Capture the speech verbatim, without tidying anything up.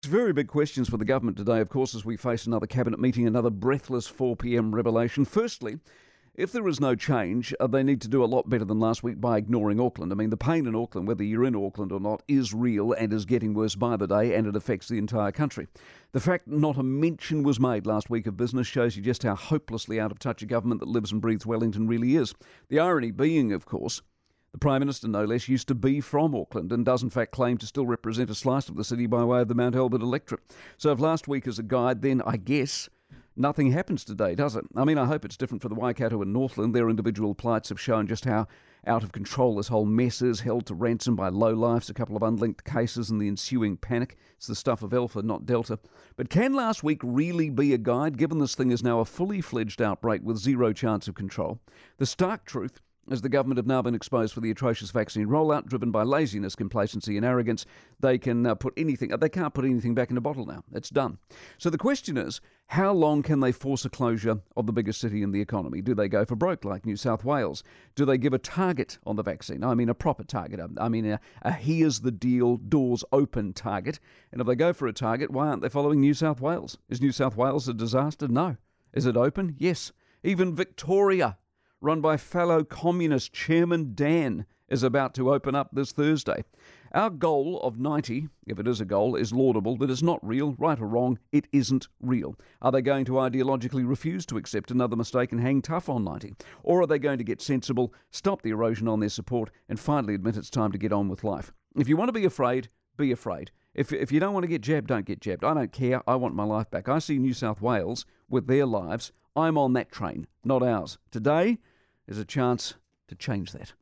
Very big questions for the government today, of course, as we face another cabinet meeting, another breathless four p.m. revelation. Firstly, if there is no change, uh, they need to do a lot better than last week by ignoring Auckland. I mean, the pain in Auckland, whether you're in Auckland or not, is real and is getting worse by the day, and it affects the entire country. The fact not a mention was made last week of business shows you just how hopelessly out of touch a government that lives and breathes Wellington really is. The irony being, of course, the Prime Minister, no less, used to be from Auckland and does in fact claim to still represent a slice of the city by way of the Mount Albert electorate. So if last week is a guide, then I guess nothing happens today, does it? I mean, I hope it's different for the Waikato and Northland. Their individual plights have shown just how out of control this whole mess is, held to ransom by lowlifes, a couple of unlinked cases and the ensuing panic. It's the stuff of Alpha, not Delta. But can last week really be a guide, given this thing is now a fully fledged outbreak with zero chance of control? The stark truth, as the government have now been exposed for the atrocious vaccine rollout, driven by laziness, complacency and arrogance, they can uh, put anything, they can't put anything back in a bottle now. It's done. So the question is, how long can they force a closure of the biggest city in the economy? Do they go for broke like New South Wales? Do they give a target on the vaccine? I mean, a proper target. I mean, a, a here's the deal, doors open target. And if they go for a target, why aren't they following New South Wales? Is New South Wales a disaster? No. Is it open? Yes. Even Victoria, run by fellow communist Chairman Dan, is about to open up this Thursday. Our goal of ninety, if it is a goal, is laudable, but it's not real. Right or wrong, it isn't real. Are they going to ideologically refuse to accept another mistake and hang tough on ninety? Or are they going to get sensible, stop the erosion on their support, and finally admit it's time to get on with life? If you want to be afraid, be afraid. If if you don't want to get jabbed, don't get jabbed. I don't care. I want my life back. I see New South Wales with their lives. I'm on that train, not ours. Today is a chance to change that.